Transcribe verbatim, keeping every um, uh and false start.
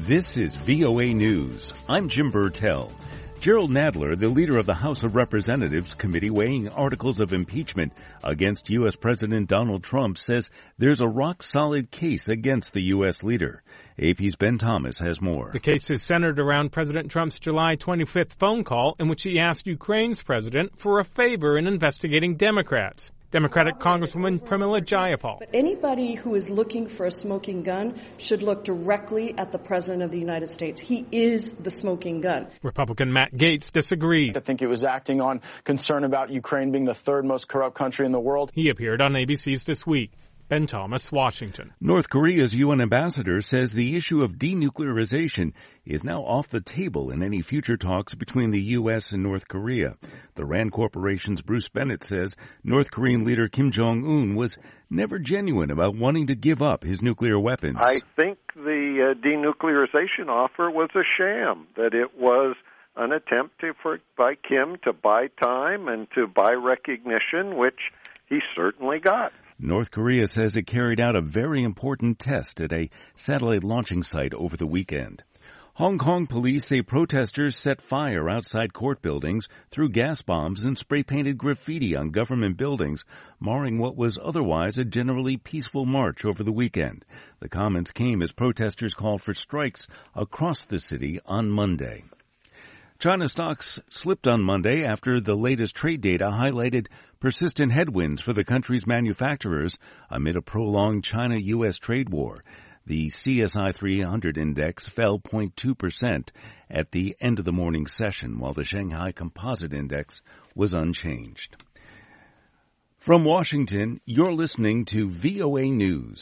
This is V O A News. I'm Jim Burtell. Gerald Nadler, the leader of the House of Representatives committee weighing articles of impeachment against U S. President Donald Trump, says there's a rock-solid case against the U S leader. A P's Ben Thomas has more. The case is centered around President Trump's July twenty-fifth phone call in which he asked Ukraine's president for a favor in investigating Democrats. Democratic Congresswoman Pramila Jayapal. But anybody who is looking for a smoking gun should look directly at the President of the United States. He is the smoking gun. Republican Matt Gaetz disagreed. I think it was acting on concern about Ukraine being the third most corrupt country in the world. He appeared on A B C's This Week. Ben Thomas, Washington. North Korea's U N ambassador says the issue of denuclearization is now off the table in any future talks between the U S and North Korea. The RAND Corporation's Bruce Bennett says North Korean leader Kim Jong-un was never genuine about wanting to give up his nuclear weapons. I think the uh, denuclearization offer was a sham, that it was an attempt to, for, by Kim to buy time and to buy recognition, which he certainly got. North Korea says it carried out a very important test at a satellite launching site over the weekend. Hong Kong police say protesters set fire outside court buildings, threw gas bombs, and spray-painted graffiti on government buildings, marring what was otherwise a generally peaceful march over the weekend. The comments came as protesters called for strikes across the city on Monday. China stocks slipped on Monday after the latest trade data highlighted persistent headwinds for the country's manufacturers amid a prolonged China-U S trade war. The C S I three hundred index fell zero point two percent at the end of the morning session, while the Shanghai Composite Index was unchanged. From Washington, you're listening to V O A News.